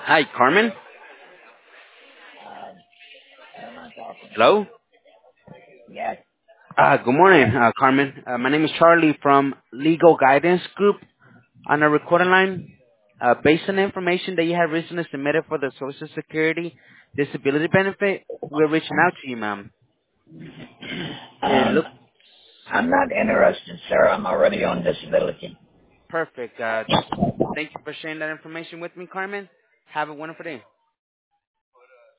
Hi, Carmen. Who am I talking to? Hello. Yes. Good morning, Carmen. My name is Charlie from Legal Guidance Group on a recording line. Based on the information that you have recently submitted for the Social Security disability benefit, we're reaching out to you, ma'am. It Um, looks I'm not interested, sir. I'm already on disability. perfect. Thank you for sharing that information with me, Carmen. Have a wonderful day.